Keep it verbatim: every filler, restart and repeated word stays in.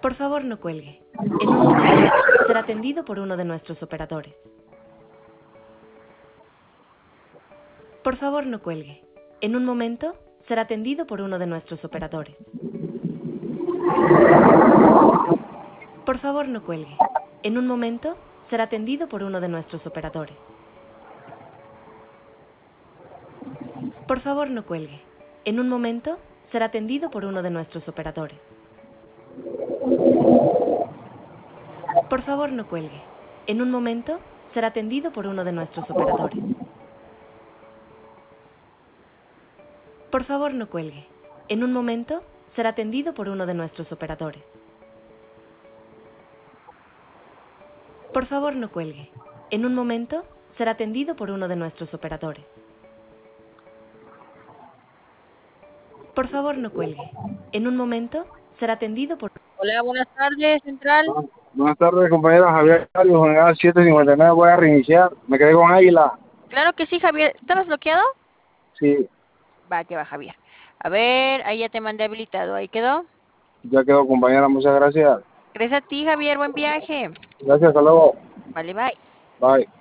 Por favor, no cuelgue. En un momento será atendido por uno de nuestros operadores. Por favor, no cuelgue. En un momento será atendido por uno de nuestros operadores. Por favor, no cuelgue. En un momento será atendido por uno de nuestros operadores. Por favor, no cuelgue. En un momento será atendido por uno de nuestros operadores. Por favor, no cuelgue. En un momento será atendido por uno de nuestros operadores. Por favor, no cuelgue. En un momento será atendido por uno de nuestros operadores. Por favor, no cuelgue. En un momento será atendido por uno de nuestros operadores. Por favor, no cuelgue. En un momento será atendido por... Hola, buenas tardes, Central. Buenas tardes, compañera Javier Cario, General siete cincuenta y nueve, voy a reiniciar. Me quedé con Águila. Claro que sí, Javier. ¿Estabas bloqueado? Sí, Va, que va, Javier. A ver, ahí ya te mandé habilitado. Ahí quedó. ya quedó, compañera, muchas gracias. Gracias a ti, Javier. Buen viaje. Gracias, hasta luego. Vale, bye. Bye.